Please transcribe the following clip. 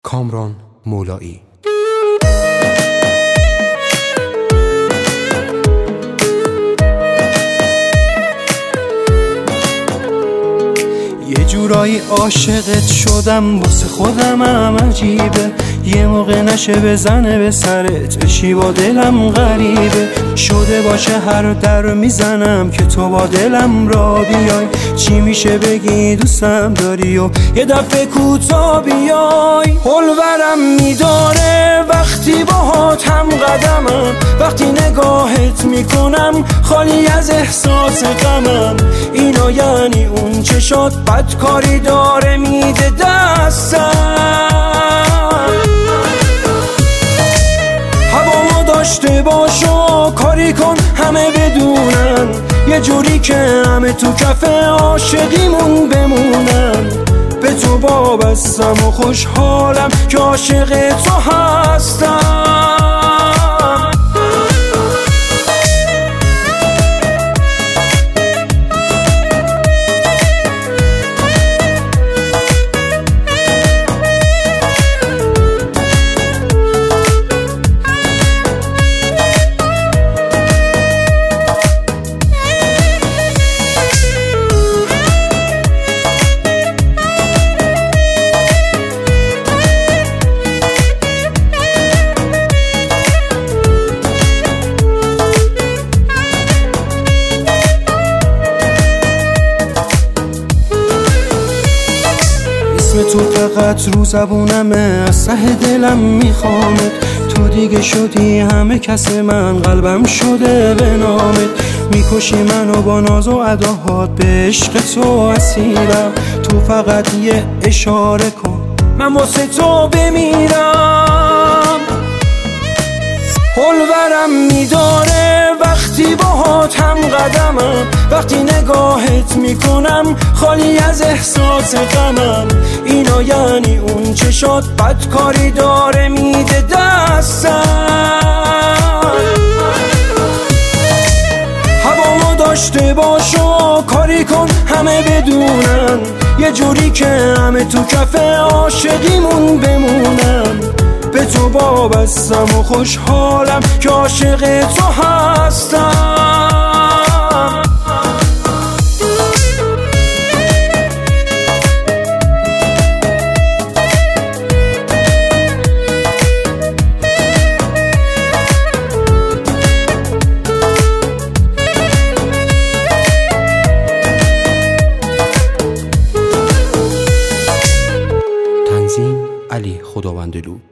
کامران مولایی. یه جورایی عاشقت شدم، واسه خودم هم عجیبه. یه موقع نشه بزنه به سرت، بشی با دلم غریبه. شده باشه هر در میزنم که تو با دلم را بیای. چی میشه بگی دوستم داری و یه دفعه کوتا بیای. حلورم میداره وقتی باهات هم قدمم، وقتی نگاهت میکنم خالی از احساس غمم. اینا یعنی اون چشات بدکاری داره میده دستم. هوامو داشته باش و کاری کن همه بدونن، یه جوری که همه تو کف عاشقیمون بمونن. به تو وابستم و خوشحالم که عاشق تو هستم. اسم تو فقط رو زبونمه، از ته دلم میخوامت. تو دیگه شدی همه کس من، قلبم شده به نامت. میکشی منو با ناز و اداهات، به عشق تو اسیرم. تو فقط یه اشاره کن من واسه تو بمیرم. حلورم میداره وقتی باهات هم قدمم، وقتی نگاهت میکنم خالی از احساس غمم. اینا یعنی اون چشات بدکاری داره میده دستم. هوامو داشته باش و کاری کن همه بدونن، یه جوری که همه تو کف عاشقیمون بمونن. به تو وابستم و خوشحالم که عاشق تو هستم. تنظیم علی خداوندلو.